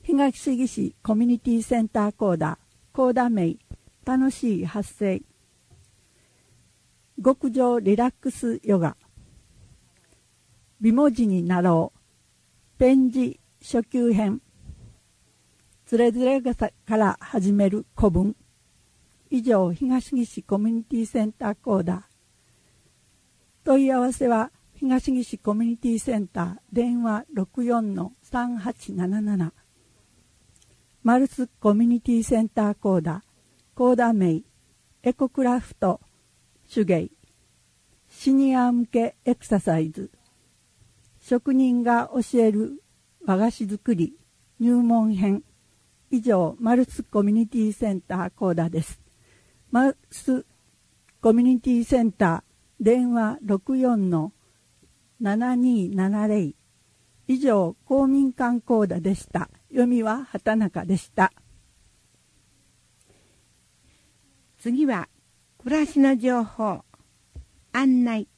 東木市コミュニティセンターコーダ名楽しい発声、極上リラックスヨガ、美文字になろうペン字初級編、つれづれから始める古文。以上、東木市コミュニティセンターコーダ。問い合わせは東木市コミュニティセンター電話 64-3877、 マルスコミュニティセンターコーダ名エコクラフト手芸、シニア向けエクササイズ、職人が教える和菓子作り入門編。以上、マルスコミュニティセンターコーダです。マルスコミュニティセンター電話 64-7270。 以上、公民館コーダでした。読みは畑中でした。 次は暮らしの情報案内。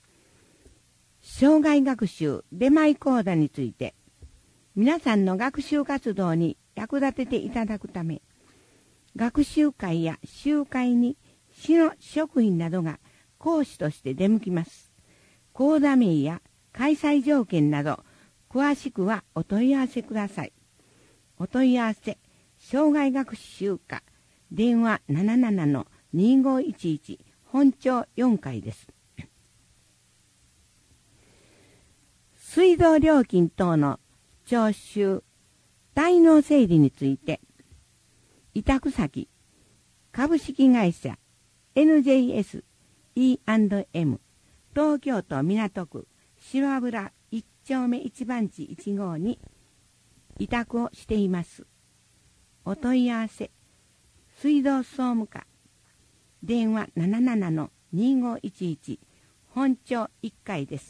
障害学習出前講座について、皆さんの学習活動に役立てていただくため、学習会や集会に市の職員などが講師として出向きます。講座名や開催条件など、詳しくはお問い合わせください。お問い合わせ、障害学習課、電話 77-2511、本町4階です。水道料金等の徴収、滞納整理について、委託先、株式会社 NJS E&M 東京都港区芝浦1丁目1番地1号に委託をしています。お問い合わせ、水道総務課、電話 77-2511、本町1階です。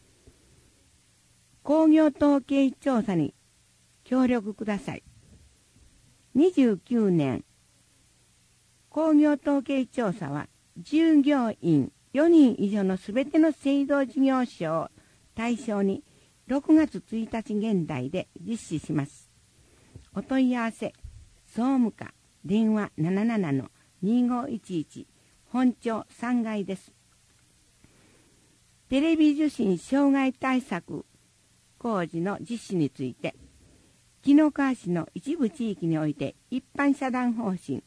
工業統計調査に協力ください。29年工業統計調査は従業員4人以上のすべての水道事業所を対象に6月1日現在で実施します。お問い合わせ、総務課、電話 77-2511、本町3階です。テレビ受信障害対策工事の実施について、紀の川市の一部地域において一般社団法人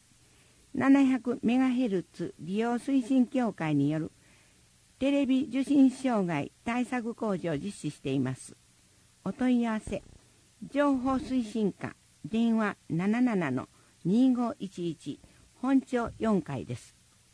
700MHz 利用推進協会によるテレビ受信障害対策工事を実施しています。お問い合わせ、情報推進課、電話 77-2511、本町4階です。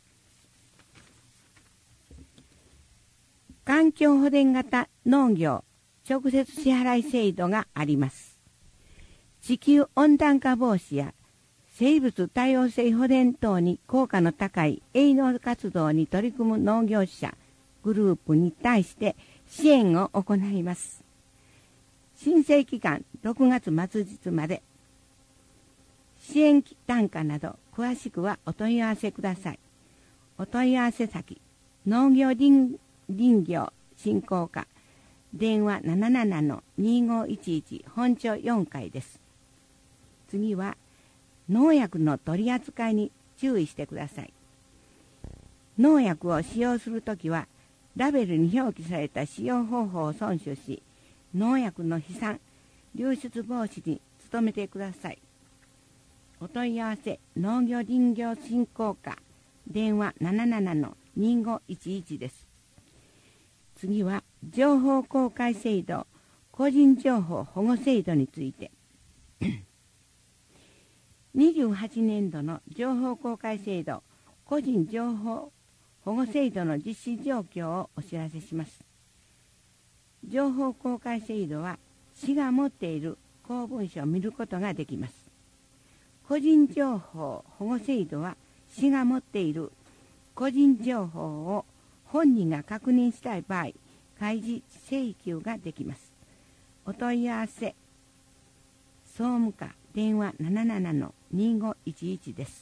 環境保全型農業直接支払い制度があります。地球温暖化防止や生物多様性保全等に効果の高い営農活動に取り組む農業者グループに対して支援を行います。申請期間6月末日まで。支援単価など詳しくはお問い合わせください。お問い合わせ先、農業林業振興課、電話 77-2511 本町4階です。次は農薬の取り扱いに注意してください。農薬を使用するときはラベルに表記された使用方法を遵守し、農薬の飛散、流出防止に努めてください。お問い合わせ、農業林業振興課、電話 77-2511 です。次は情報公開制度、個人情報保護制度について28年度の情報公開制度、個人情報保護制度の実施状況をお知らせします。情報公開制度は市が持っている公文書を見ることができます。個人情報保護制度は市が持っている個人情報を本人が確認したい場合、開示請求ができます。お問い合わせ、総務課、電話 77-2511 です。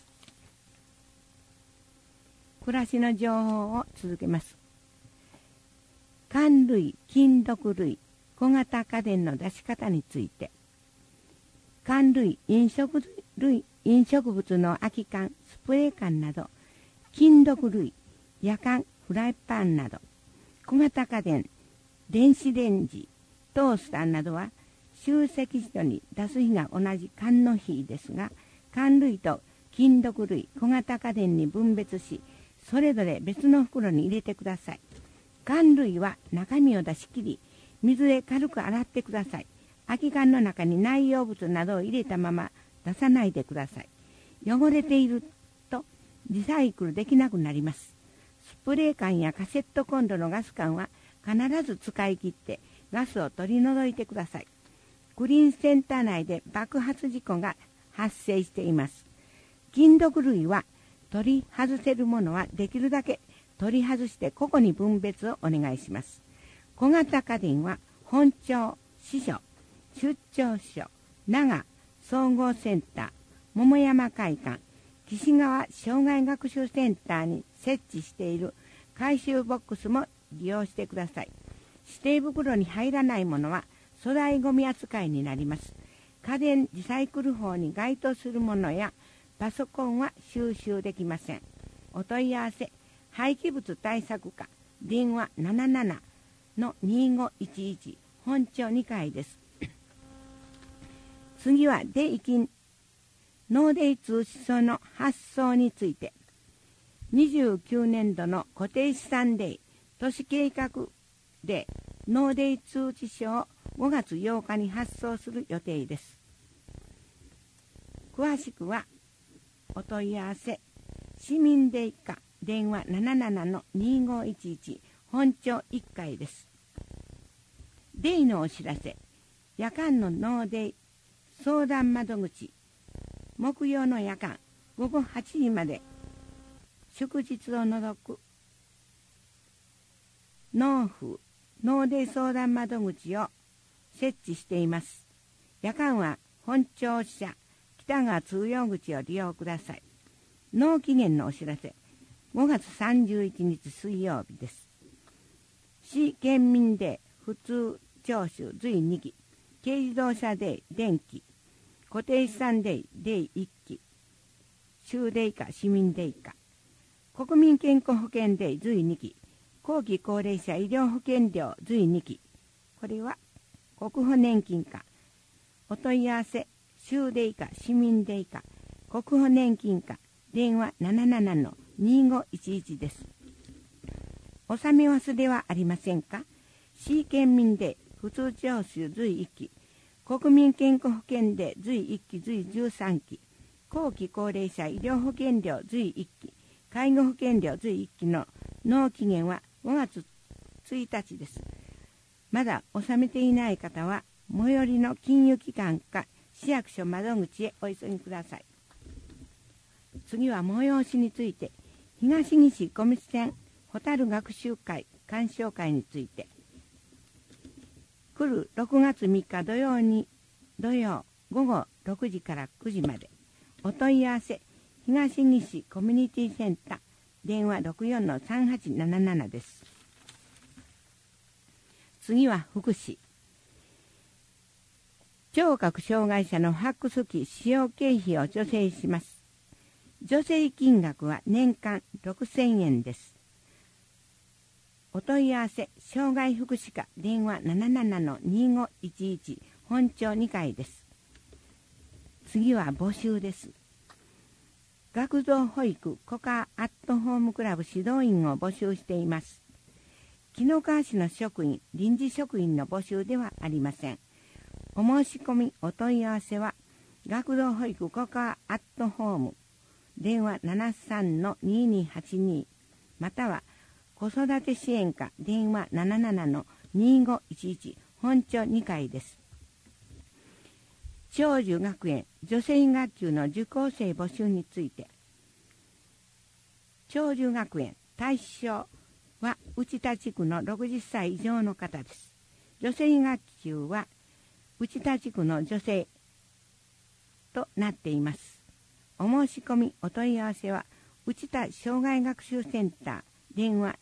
暮らしの情報を続けます。缶類、金属類、小型家電の出し方について。缶缶類、飲食物の空き缶、スプレー缶など、金属類、やかん、フライパンなど、小型家電、電子レンジ、トースターなどは集積所に出す日が同じ缶の日ですが、缶類と金属類、小型家電に分別し、それぞれ別の袋に入れてください。缶類は中身を出し切り、水で軽く洗ってください。空き缶の中に内容物などを入れたまま出さないでください。汚れているとリサイクルできなくなります。スプレー缶やカセットコンロのガス缶は必ず使い切ってガスを取り除いてください。グリーンセンター内で爆発事故が発生しています。金属類は取り外せるものはできるだけ取り外して個々に分別をお願いします。小型家電は本町、支所、出張所、長総合センター、桃山会館、岸川障害学習センターに設置している回収ボックスも利用してください。指定袋に入らないものは粗大ごみ扱いになります。家電リサイクル法に該当するものやパソコンは収集できません。お問い合わせ、廃棄物対策課、電話 77-2511 本町2階です。次は納税通知書の発送について、29年度の固定資産税都市計画で納税通知書を5月8日に発送する予定です。詳しくはお問い合わせ、市民税課電話 77-2511 本町1階です。税のお知らせ、夜間の納税相談窓口、木曜の夜間午後8時まで、祝日を除く納税相談窓口を設置しています。夜間は本庁支社北川通用口を利用ください。納期限のお知らせ、5月31日水曜日です。市県民税普通徴収随2期、軽自動車税電気、固定資産税1期、州税課市民税課、国民健康保険税随2期、後期高齢者医療保険料随2期、これは国保年金課、お問い合わせ、州税課市民税課、国保年金課、電話 77-2511 です。納め忘れはありませんか？市県民税普通徴収随1期、国民健康保険税随1期随13期、後期高齢者医療保険料随1期、介護保険料随1期の納期限は5月1日です。まだ納めていない方は最寄りの金融機関か市役所窓口へお急ぎください。次は催しについて、東西小道線ホタル学習会鑑賞会について、来る6月3日土曜午後6時から9時まで、お問い合わせ、東西コミュニティセンター電話 64-3877 です。次は福祉。聴覚障害者のファックス機使用経費を助成します。助成金額は年間6000円です。お問い合わせ、障害福祉課電話 77-2511 本町2階です。次は募集です。学童保育コカアットホームクラブ指導員を募集しています。紀の川市の職員、臨時職員の募集ではありません。お申し込み、お問い合わせは、学童保育コカアットホーム、電話 73-2282、または、子育て支援課、電話 77-2511、本町2階です。長寿学園女性学級の受講生募集について、長寿学園対象は内田地区の60歳以上の方です。女性学級は内田地区の女性となっています。お申し込みお問い合わせは内田障害学習センター電話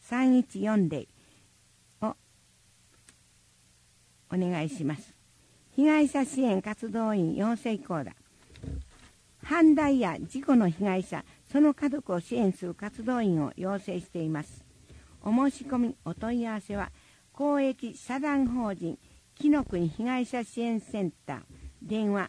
77-3140 をお願いします。 被害者支援活動員養成講座、犯罪や事故の被害者、その家族を支援する活動員を養成しています。お申し込み、お問い合わせは、公益社団法人紀の国被害者支援センター、電話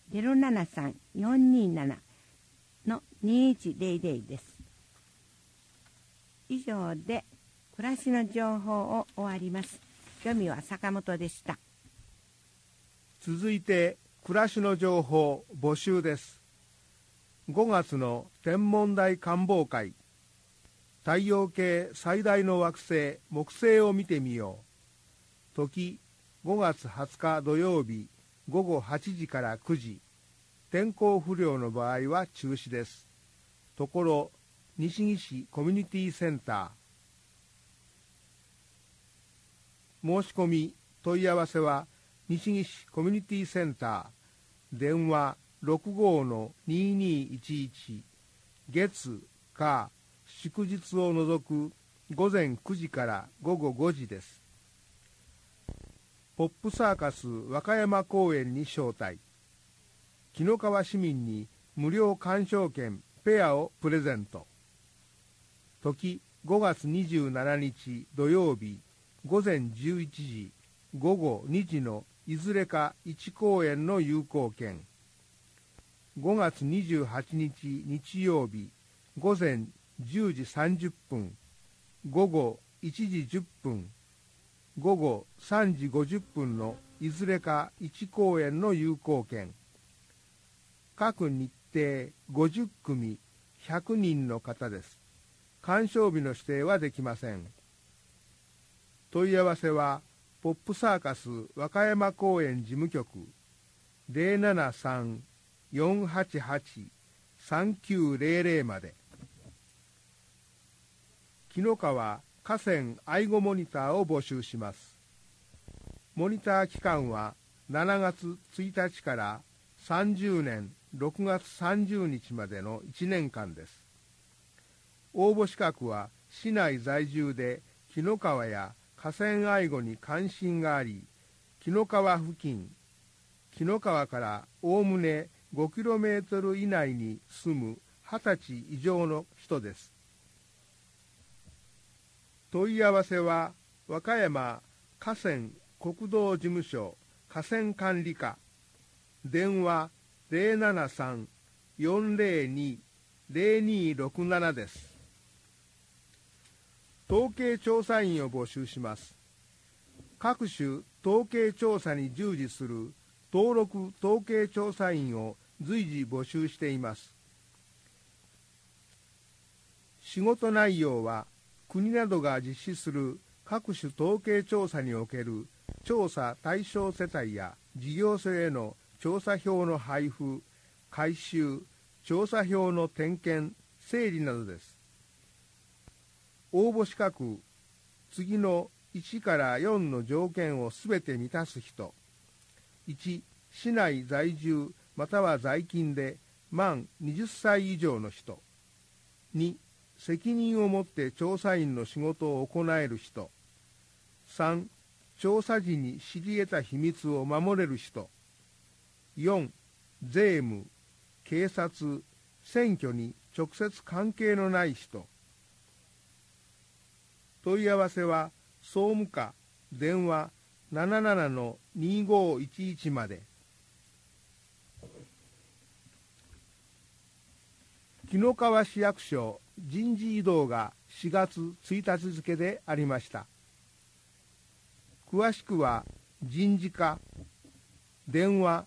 073-427-2100 です。以上で暮らしの情報を終わります。読みは坂本でした。 続いて暮らしの情報募集です。5月の天文台観望会、太陽系最大の惑星木星を見てみよう。時5月20日土曜日午後8時から9時。天候不良の場合は中止です。ところ西木市コミュニティセンター。申し込み問い合わせは西木市コミュニティセンター、電話 65-2211、月火祝日を除く午前9時から午後5時です。ポップサーカス和歌山公演に招待。紀の川市民に無料鑑賞券ペアをプレゼント。時5月27日土曜日午前11時午後2時のいずれか1公演の有効券。5月28日日曜日午前10時30分、午後1時10分、午後3時50分のいずれか1公演の有効券。各日程50組100人の方です。鑑賞日の指定はできません。問い合わせはポップサーカス和歌山公演事務局 073-488-3900 まで。紀の川河川愛護モニターを募集します。モニター期間は7月1日から30年6月30日までの1年間です。応募資格は市内在住で紀の川や河川愛護に関心があり、紀の川付近、紀の川からおおむね 5km 以内に住む20歳以上の人です。問い合わせは和歌山河川国道事務所河川管理課、電話 073-402-0267 です。統計調査員を募集します。各種統計調査に従事する登録統計調査員を随時募集しています。仕事内容は国などが実施する各種統計調査における調査対象世帯や事業所への調査票の配布、回収、調査票の点検、整理などです。応募資格、次の1から4の条件をすべて満たす人。1、市内在住または在勤で満20歳以上の人。2、責任を持って調査員の仕事を行える人。3、調査時に知り得た秘密を守れる人。4、税務、警察、選挙に直接関係のない人。問い合わせは総務課電話 77-2511 まで。紀の川市役所人事異動が4月1日付でありました。詳しくは人事課電話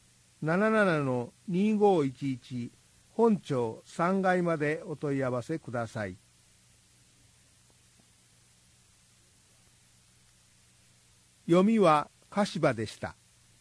77-2511 本庁3階までお問い合わせください。読みは柏でした。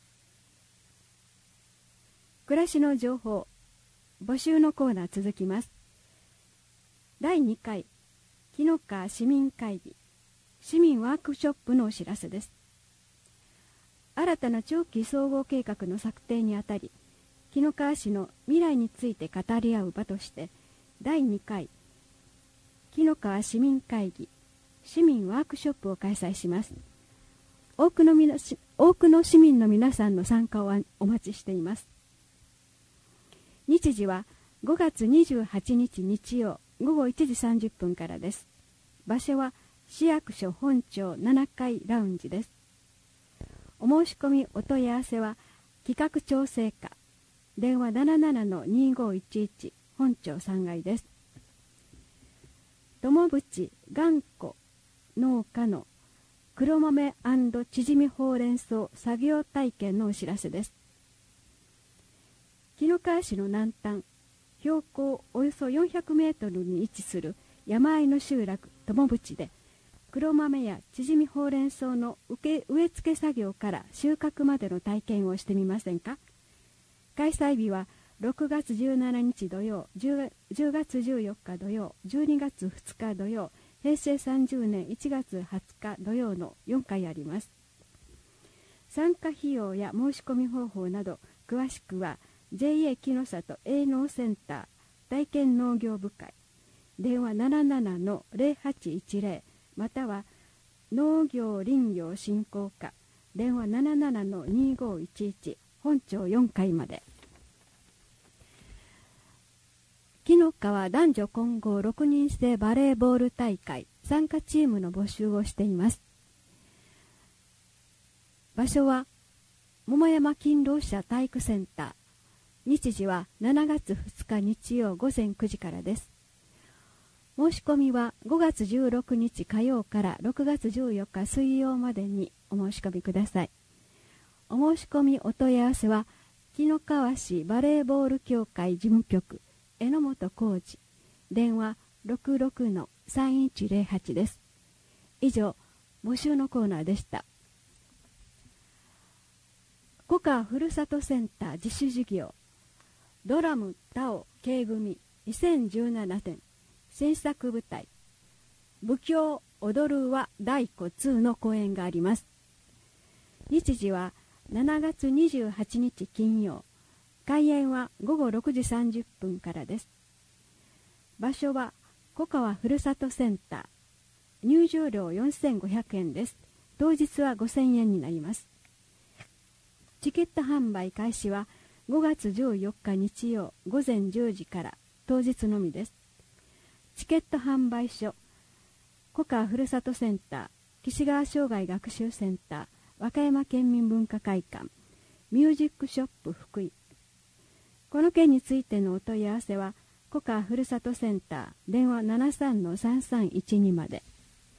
暮らしの情報募集のコーナー続きます。第2回紀の川市民会議市民ワークショップのお知らせです。新たな長期総合計画の策定にあたり、紀の川市の未来について語り合う場として第2回紀の川市民会議市民ワークショップを開催します。多くの多くの市民の皆さんの参加をお待ちしています。日時は5月28日日曜午後1時30分からです。場所は市役所本庁7階ラウンジです。お申し込みお問い合わせは企画調整課電話 77-2511 本庁3階です。友淵頑固農家の黒豆&ちぢみほうれん草作業体験のお知らせです。紀の川市の南端、標高およそ400メートルに位置する山あいの集落友淵で、黒豆やちぢみほうれん草の植え付け作業から収穫までの体験をしてみませんか。開催日は6月17日土曜、10月14日土曜、12月2日土曜、平成30年1月20日土曜の4回あります。参加費用や申し込み方法など詳しくは JA 木の里営農センター体験農業部会電話 77-0810 または農業林業振興課電話 77-2511 本庁4階まで。紀の川男女混合6人制バレーボール大会参加チームの募集をしています。場所は桃山勤労者体育センター。日時は7月2日日曜午前9時からです。申し込みは5月16日火曜から6月14日水曜までにお申し込みください。お申し込みお問い合わせは紀の川市バレーボール協会事務局榎本浩二電話 66-3108 です。以上募集のコーナーでした。古川ふるさとセンター自主事業ドラムタオ K 組2017年制作舞台舞踊踊るは太鼓2の公演があります。日時は7月28日金曜、開演は午後6時30分からです。場所は古川ふるさとセンター、入場料4500円です。当日は5000円になります。チケット販売開始は5月14日日曜午前10時から当日のみです。チケット販売所古川ふるさとセンター、岸川障害学習センター、和歌山県民文化会館、ミュージックショップ福井。この件についてのお問い合わせは古川ふるさとセンター電話 73-3312 まで。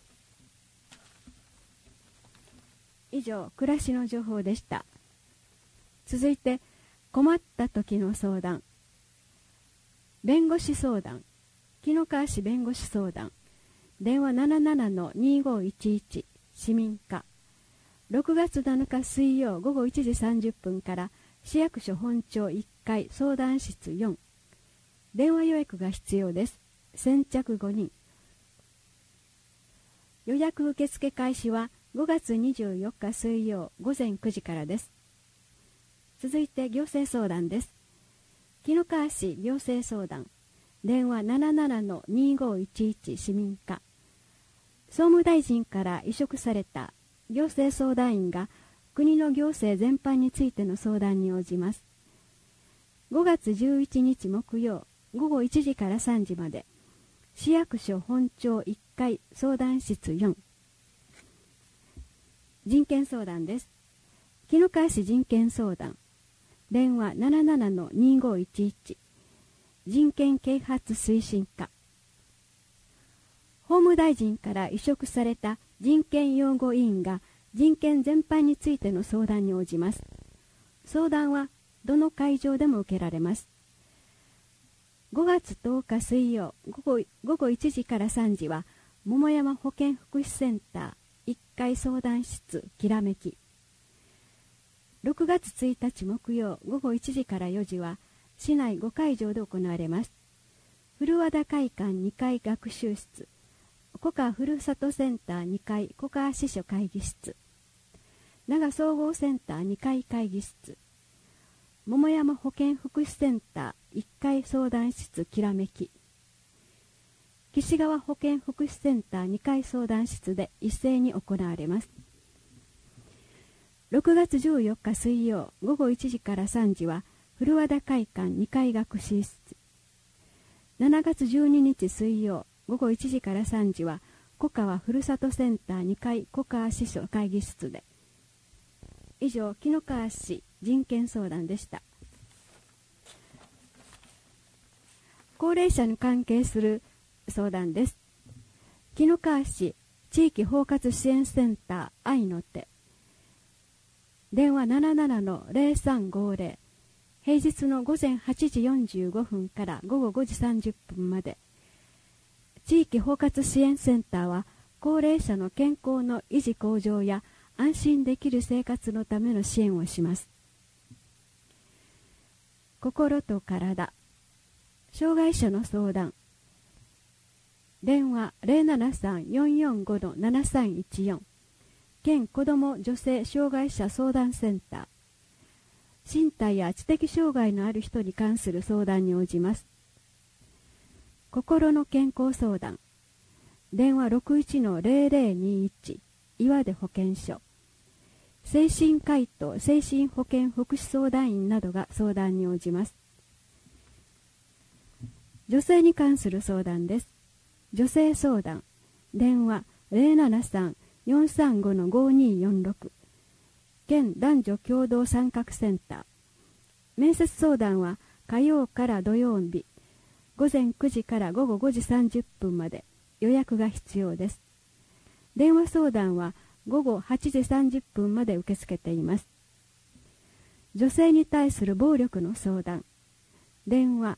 以上、暮らしの情報でした。続いて困った時の相談、弁護士相談、紀の川市弁護士相談電話 77-2511 市民課。6月7日水曜午後1時30分から市役所本庁1階相談室4。電話予約が必要です。先着5人。予約受付開始は5月24日水曜午前9時からです。続いて行政相談です。紀の川市行政相談電話 77-2511 市民課。総務大臣から委嘱された行政相談員が国の行政全般についての相談に応じます。5月11日木曜午後1時から3時まで、市役所本庁1階相談室4。人権相談です。紀の川市人権相談電話 77-2511 人権啓発推進課。法務大臣から委嘱された人権擁護委員が人権全般についての相談に応じます。相談はどの会場でも受けられます。5月10日水曜午後1時から3時は桃山保健福祉センター1階相談室きらめき。6月1日木曜午後1時から4時は市内5会場で行われます。古和田会館2階学習室、古川ふるさとセンター2階古川支所会議室、長総合センター2階会議室、桃山保健福祉センター1階相談室きらめき、岸川保健福祉センター2階相談室で一斉に行われます。 6月14日水曜午後1時から3時は古和田会館2階学習室。7月12日水曜午後1時から3時は古川ふるさとセンター2階古川支所会議室で。以上、紀の川市人権相談でした。高齢者に関係する相談です。紀の川市地域包括支援センター愛の手、電話 77-0350、平日の午前8時45分から午後5時30分まで。地域包括支援センターは高齢者の健康の維持向上や安心できる生活のための支援をします。心と体、障害者の相談、電話 073-445-7314、県子ども女性障害者相談センター、身体や知的障害のある人に関する相談に応じます。心の健康相談、電話 61-0021、岩出保健所、精神科医と精神保健福祉相談員などが相談に応じます。女性に関する相談です。女性相談、電話 073-435-5246、県男女共同参画センター。面接相談は火曜から土曜日、午前9時から午後5時30分まで。予約が必要です。電話相談は午後8時30分まで受け付けています。女性に対する暴力の相談、電話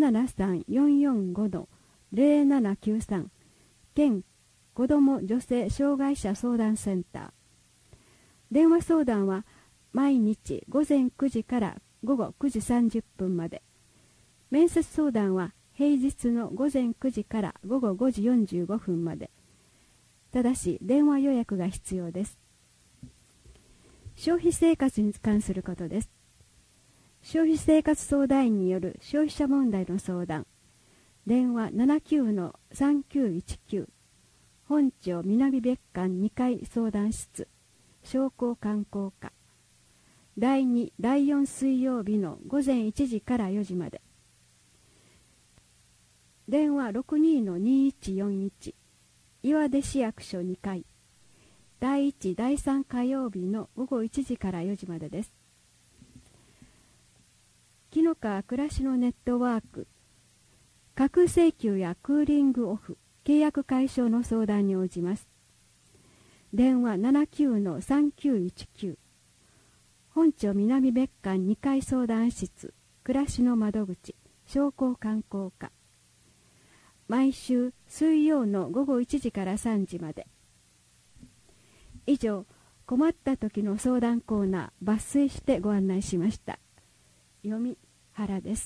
073-445-0793、県子ども女性障害者相談センター。電話相談は毎日午前9時から午後9時30分まで。面接相談は平日の午前9時から午後5時45分まで。ただし電話予約が必要です。消費生活に関することです。消費生活相談員による消費者問題の相談、電話 79-3919、本町南別館2階相談室、商工観光課、第2、第4水曜日の午前1時から4時まで。電話 62-2141、岩出市役所2階、第1、第3火曜日の午後1時から4時までです。紀の川暮らしのネットワーク、架空請求やクーリングオフ、契約解消の相談に応じます。電話 79-3919、本町南別館2階相談室、暮らしの窓口、商工観光課。毎週水曜の午後1時から3時まで。以上、困った時の相談コーナー抜粋してご案内しました。読み原です。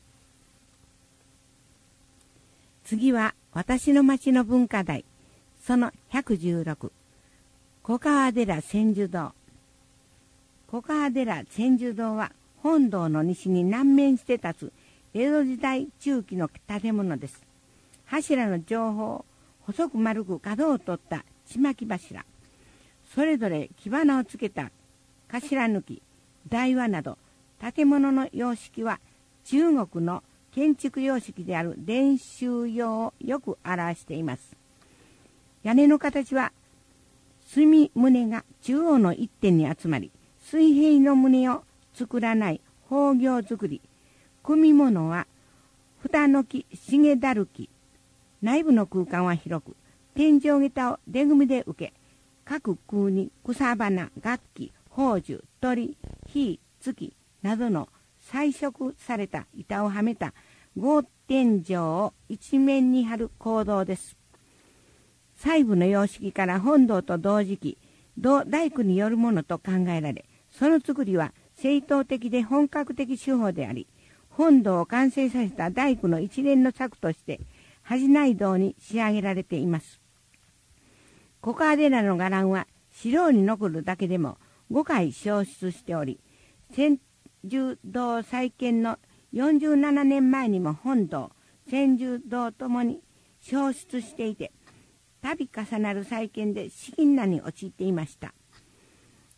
次は私の町の文化財、その116、小川寺千住堂。小川寺千住堂は本堂の西に南面して立つ江戸時代中期の建物です。柱の上方、細く丸く角を取ったちまき柱、それぞれ木花をつけた頭抜き、台輪など、建物の様式は中国の建築様式である伝習様をよく表しています。屋根の形は隅棟が中央の一点に集まり、水平の棟を作らない方形作り。組物は蓋の木、重だるき。内部の空間は広く、天井桁を出組で受け、各空に草花、楽器、宝珠、鳥、火、月などの彩色された板をはめた合天井を一面に張る構造です。細部の様式から本堂と同時期、同大工によるものと考えられ、その作りは正統的で本格的手法であり、本堂を完成させた大工の一連の作として、恥内堂に仕上げられています。小川寺の伽藍は資料に残るだけでも5回消失しており、千住堂再建の47年前にも本堂、千住堂ともに消失していて、度重なる再建で資金難に陥っていました。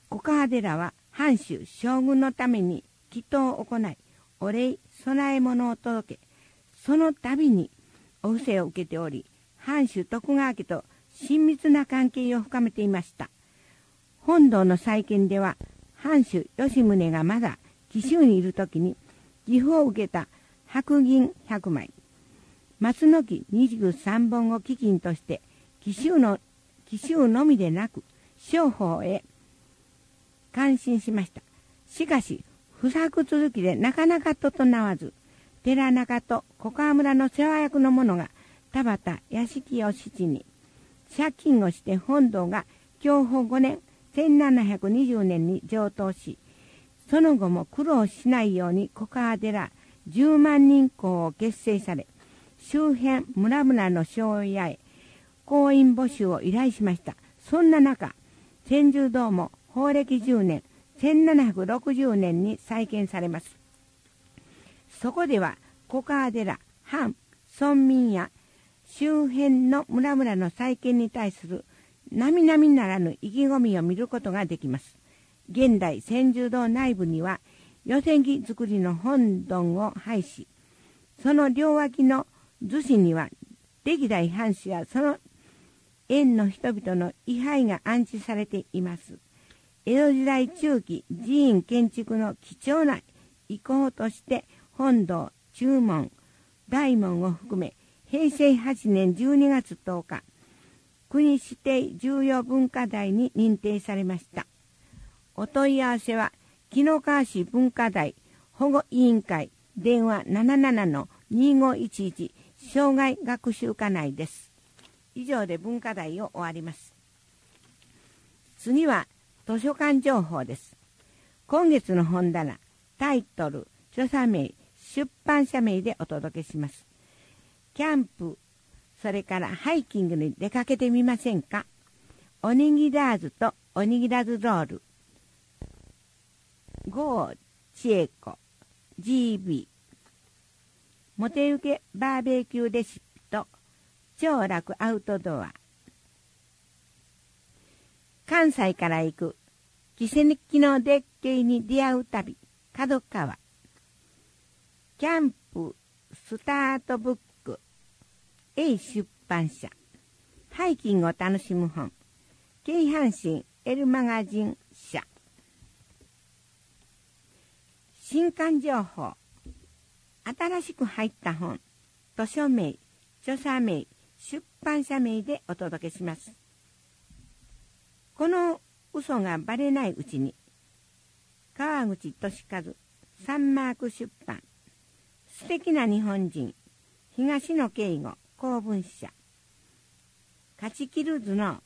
小川寺は藩主将軍のために祈祷を行い、お礼供え物を届け、その度にお布施を受けており、藩主徳川家と親密な関係を深めていました。本堂の再建では、藩主吉宗がまだ紀州にいるときに寄付を受けた白銀100枚、松の木23本を基金として、紀州のみでなく商法へ感心しました。しかし不作続きでなかなか整わず、寺中と小川村の世話役の者が田畑屋敷を七に借金をして本堂が享保5年1720年に上棟し、その後も苦労しないように小川寺10万人校を結成され、周辺村々の庄屋へ行員募集を依頼しました。そんな中、千住堂も法暦10年1760年に再建されます。そこでは小川寺藩村民や周辺の村々の再建に対する並々ならぬ意気込みを見ることができます。現代千住堂内部には寄せ木造りの本殿を配し、その両脇の厨子には歴代藩主やその縁の人々の位牌が安置されています。江戸時代中期寺院建築の貴重な遺構として本堂、中門、大門を含め平成8年12月10日、国指定重要文化財に認定されました。お問い合わせは紀の川市文化財保護委員会電話 77-2511 生涯学習課内です。以上で文化財を終わります。次は図書館情報です。今月の本棚、タイトル、著者名、出版社名でお届けします。キャンプ、それからハイキングに出かけてみませんか？おにぎらずとおにぎらずロール。郷千恵子 GB。モテ受けバーベキューレシピと超楽アウトドア。関西から行く奇跡の絶景に出会う旅、角川。キャンプスタートブック A 出版社。ハイキングを楽しむ本、京阪神 L マガジン社。新刊情報、新しく入った本、図書名、著者名、出版社名でお届けします。この嘘がバレないうちに、川口俊和、サンマーク出版、素敵な日本人、東野圭吾公文社、勝ちきる頭脳、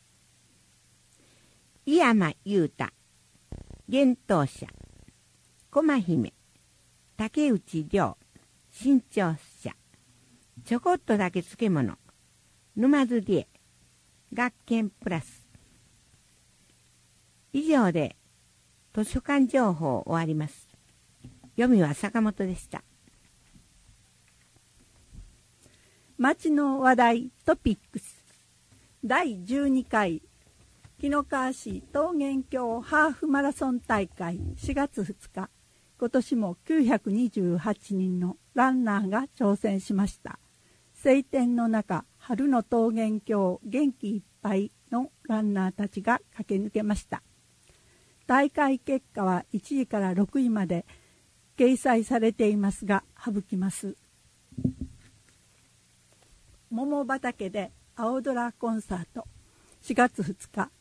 井山裕太、幻冬社、駒姫、竹内涼、新潮社、ちょこっとだけ漬物、沼津理恵、学研プラス。以上で図書館情報を終わります。読みは坂本でした。 町の話題トピックス第12回紀の川市桃源郷ハーフマラソン大会4月2日、今年も928人のランナーが挑戦しました。晴天の中、春の桃源郷元気いっぱいのランナーたちが駆け抜けました。大会結果は1位から6位まで掲載されていますが省きます。桃畑で青空コンサート4月2日、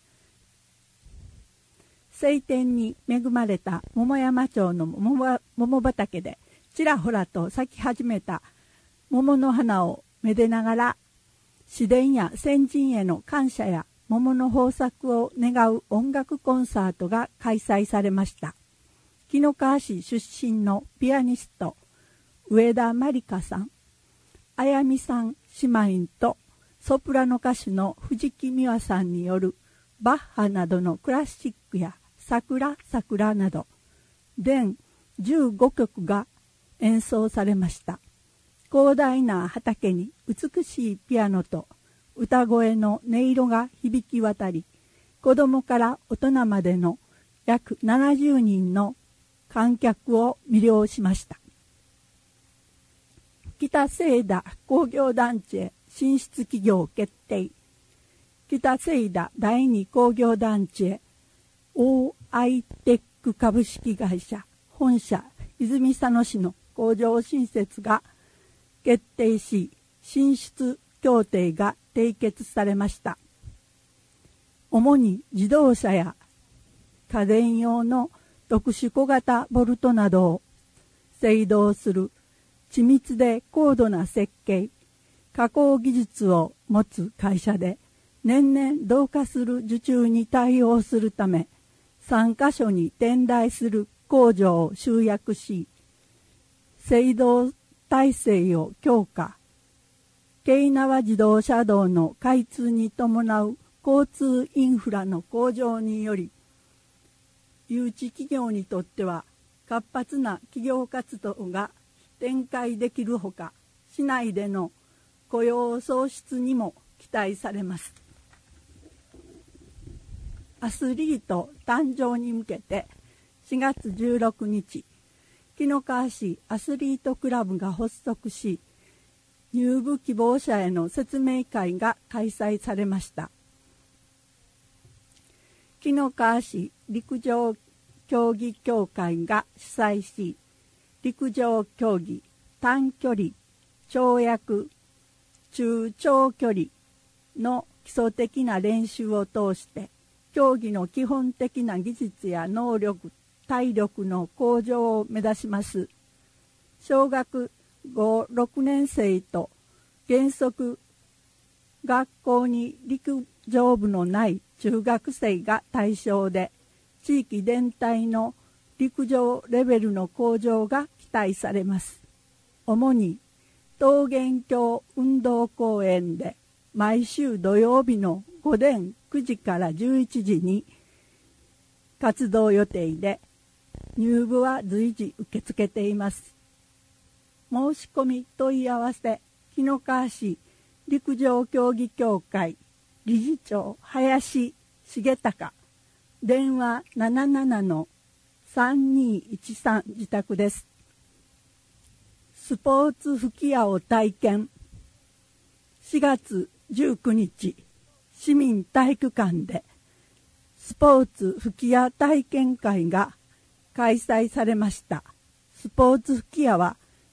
晴天に恵まれた桃山町の桃畑でちらほらと咲き始めた桃の花をめでながら、市電や先人への感謝や桃の豊作を願う音楽コンサートが開催されました。紀の川市出身のピアニスト上田まりかさん、あやみさん姉妹とソプラノ歌手の藤木美和さんによるバッハなどのクラシックや桜など全15曲が演奏されました。広大な畑に美しいピアノと歌声の音色が響き渡り、子供から大人までの約70人の観客を魅了しました。北セイダ工業団地へ進出企業決定。北セイダ第2工業団地へ OI テック株式会社本社泉佐野市の工場新設が決定し、進出協定が締結されました。主に自動車や家電用の特殊小型ボルトなどを製造する緻密で高度な設計、加工技術を持つ会社で、年々増加する受注に対応するため、3カ所に点在する工場を集約し、製造体制を強化、京奈和自動車道の開通に伴う交通インフラの向上により、誘致企業にとっては活発な企業活動が展開できるほか、市内での雇用創出にも期待されます。アスリート誕生に向けて4月16日、紀の川市アスリートクラブが発足し、入部希望者への説明会が開催されました。紀の川市陸上競技協会が主催し、陸上競技、短距離、跳躍、中長距離の基礎的な練習を通して、競技の基本的な技術や能力、体力の向上を目指します。小学5、6年生と原則学校に陸上部のない中学生が対象で、地域全体の陸上レベルの向上が期待されます。主に桃源郷運動公園で毎週土曜日の午前9時から11時に活動予定で、入部は随時受け付けています。申し込み問い合わせ、紀の川市陸上競技協会理事長林重隆、電話 77-3213 自宅です。スポーツ吹き矢を体験。4月19日、市民体育館でスポーツ吹き矢体験会が開催されました。スポーツ吹き矢は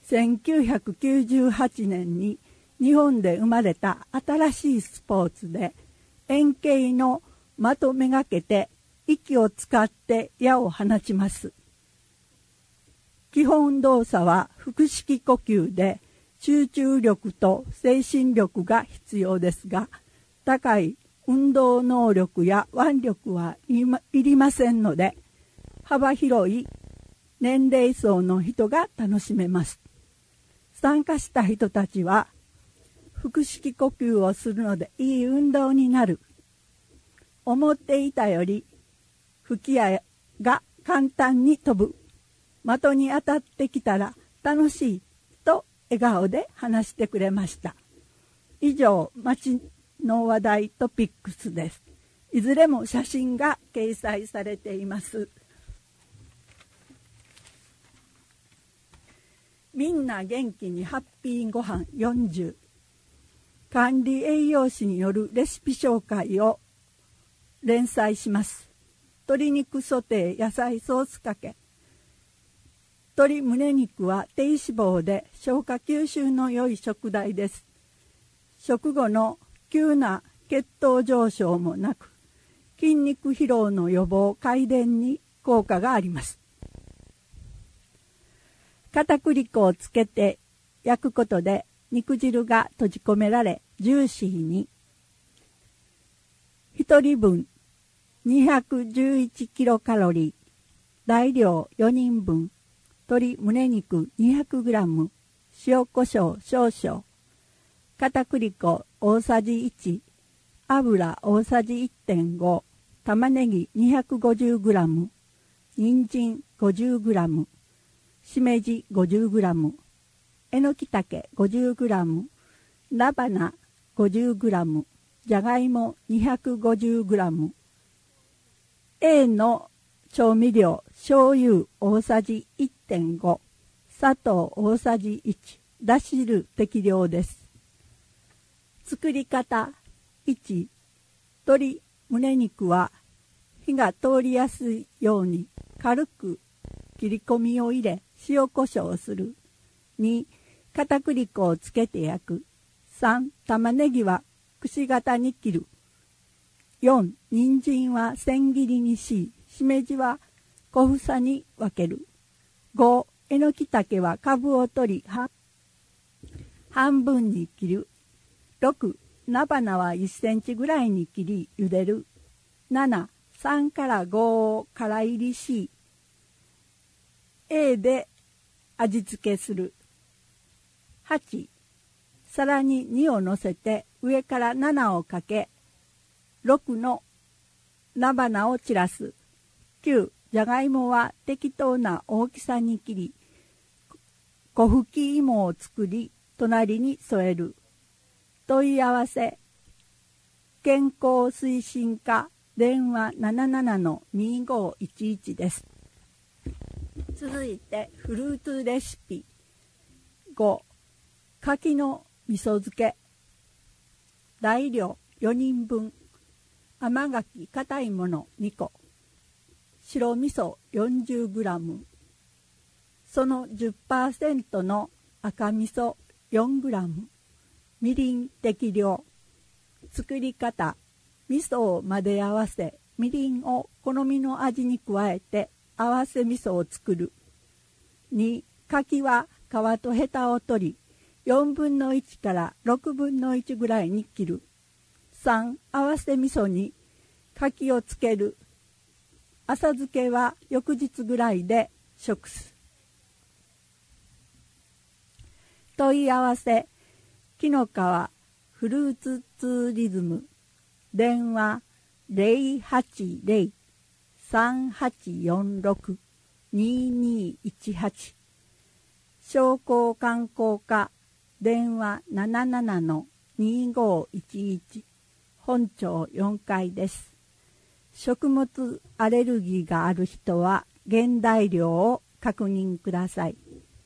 1998年に日本で生まれた新しいスポーツで、円形の的めがけて息を使って矢を放ちます。基本動作は腹式呼吸で、集中力と精神力が必要ですが、高い運動能力や腕力はいりませんので、幅広い年齢層の人が楽しめます。参加した人たちは、腹式呼吸をするのでいい運動になる。思っていたより吹き矢が簡単に飛ぶ。的に当たってきたら楽しいと笑顔で話してくれました。以上、町の話題トピックスです。いずれも写真が掲載されています。みんな元気にハッピーごはん40、管理栄養士によるレシピ紹介を連載します。鶏肉ソテー野菜ソースかけ。鶏胸肉は低脂肪で消化吸収の良い食材です。食後の急な血糖上昇もなく、筋肉疲労の予防改善に効果があります。片栗粉をつけて焼くことで肉汁が閉じ込められジューシーに。1人分211キロカロリー、大量4人分、鶏胸肉200グラム、塩コショウ少々、片栗粉大さじ1、油大さじ 1.5、玉ねぎ250グラム、人参50グラム、しめじ50グラム、えのきたけ50グラム、菜花50グラム、じゃがいも250グラム、A の調味料醤油大さじ 1.5、 砂糖大さじ1、だし汁適量です。作り方。1、鶏胸肉は火が通りやすいように軽く切り込みを入れ塩コショウをする。2、片栗粉をつけて焼く。3、玉ねぎはくし形に切る。4、人参は千切りにし、しめじは小房に分ける。5、えのきたけは株を取り半分に切る。6、菜花は1センチぐらいに切り茹でる。7、3から5をから入りし、で味付けする。8、皿に2を乗せて上から7をかけ、6の菜花を散らす。9、じゃがいもは適当な大きさに切り、小吹き芋を作り、隣に添える。問い合わせ。健康推進課電話 77-2511 です。続いてフルーツレシピ。5、柿の味噌漬け。材料4人分。甘柿硬いもの2個。白味噌 40g。その 10% の赤味噌 4g。みりん適量。作り方。味噌を混ぜ合わせ、みりんを好みの味に加えて合わせ味噌を作る。2、柿は皮とヘタを取り、4分の1から6分の1ぐらいに切る。3、合わせ味噌に柿をつける。浅漬けは翌日ぐらいで食す。問い合わせ。紀の川フルーツツーリズム。電話 080-3846-2218。商工観光課電話 77-2511。本庁4階です。食物アレルギーがある人は原材料を確認ください。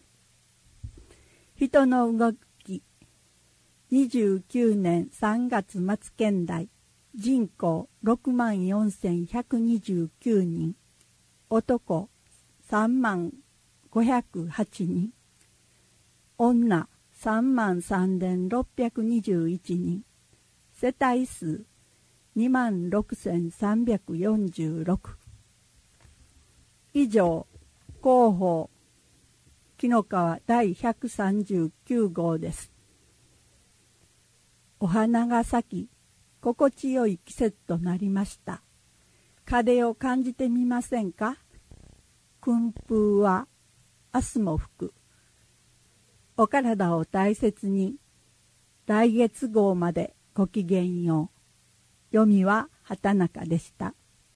人の動き。29年3月末現在。人口 64,129 人。男 33,508 人。女 33,621 人。世帯数 26,346。以上、広報紀の川第139号です。お花が咲き、心地よい季節となりました。風を感じてみませんか？訓風は明日も吹く。お体を大切に。来月号までごきげんよう。読みは畑中でした。